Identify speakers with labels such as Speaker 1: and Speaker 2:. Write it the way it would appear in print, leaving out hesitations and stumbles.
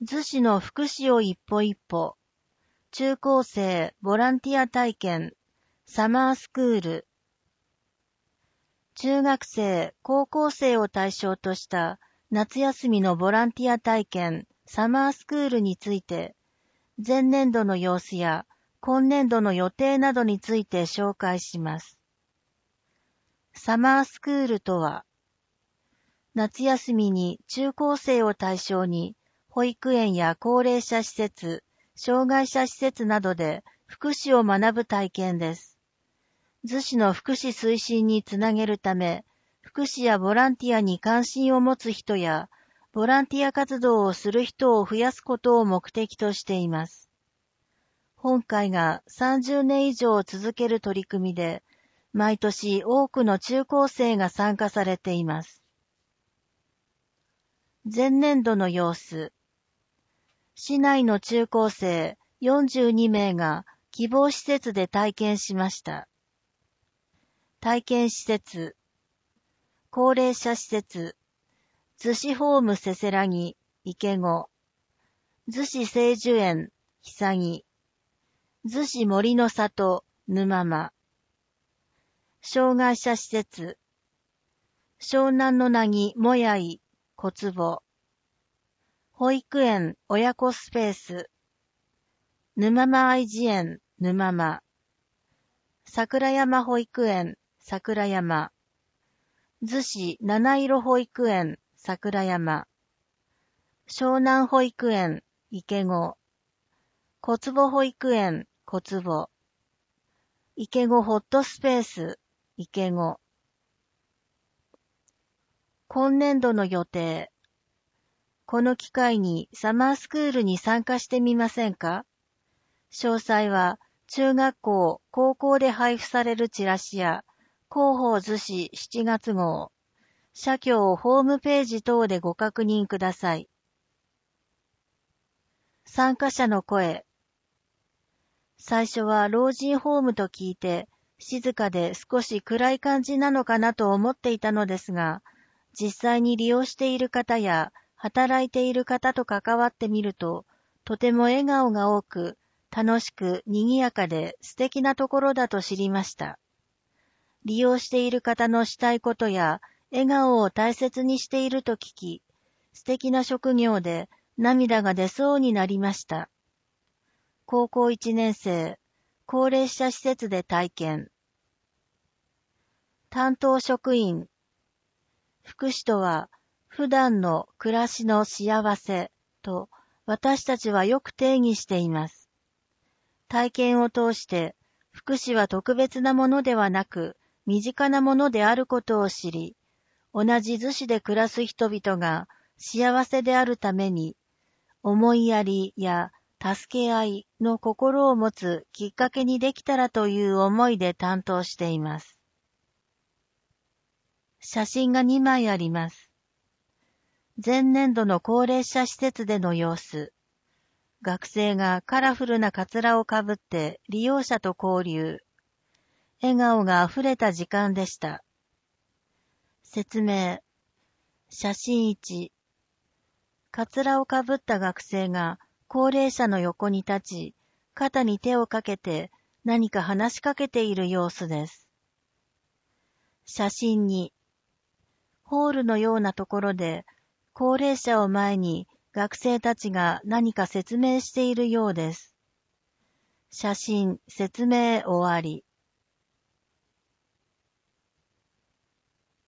Speaker 1: 逗子の福祉を一歩一歩、中高生ボランティア体験、サマースクール、中学生、高校生を対象とした夏休みのボランティア体験、サマースクールについて、前年度の様子や今年度の予定などについて紹介します。サマースクールとは、夏休みに中高生を対象に、保育園や高齢者施設、障害者施設などで福祉を学ぶ体験です。逗子の福祉推進につなげるため、福祉やボランティアに関心を持つ人や、ボランティア活動をする人を増やすことを目的としています。本会が30年以上続ける取り組みで、毎年多くの中高生が参加されています。前年度の様子。市内の中高生42名が希望施設で体験しました。体験施設。高齢者施設。逗子ホームせせらぎ、池子。逗子聖樹園、久木。逗子森の里、沼間。障害者施設。湘南の凪、もやい、小坪。保育園、親子スペース。沼間愛児園、沼間。桜山保育園、桜山。逗子七色保育園、桜山。湘南保育園、池子。小坪保育園、小坪。池子ホットスペース、池子。今年度の予定。この機会にサマースクールに参加してみませんか？詳細は中学校、高校で配布されるチラシや広報逗子7月号、社協ホームページ等でご確認ください。参加者の声。最初は老人ホームと聞いて、静かで少し暗い感じなのかなと思っていたのですが、実際に利用している方や働いている方と関わってみると、とても笑顔が多く、楽しく賑やかで素敵なところだと知りました。利用している方のしたいことや笑顔を大切にしていると聞き、素敵な職業で涙が出そうになりました。高校1年生、高齢者施設で体験。担当職員。福祉とは、普段の暮らしの幸せと私たちはよく定義しています。体験を通して、福祉は特別なものではなく、身近なものであることを知り、同じ逗子で暮らす人々が幸せであるために、思いやりや助け合いの心を持つきっかけにできたらという思いで担当しています。写真が2枚あります。前年度の高齢者施設での様子。学生がカラフルなカツラをかぶって利用者と交流。笑顔があふれた時間でした。説明。写真1。カツラをかぶった学生が高齢者の横に立ち、肩に手をかけて何か話しかけている様子です。写真2。ホールのようなところで、高齢者を前に学生たちが何か説明しているようです。写真、説明終わり。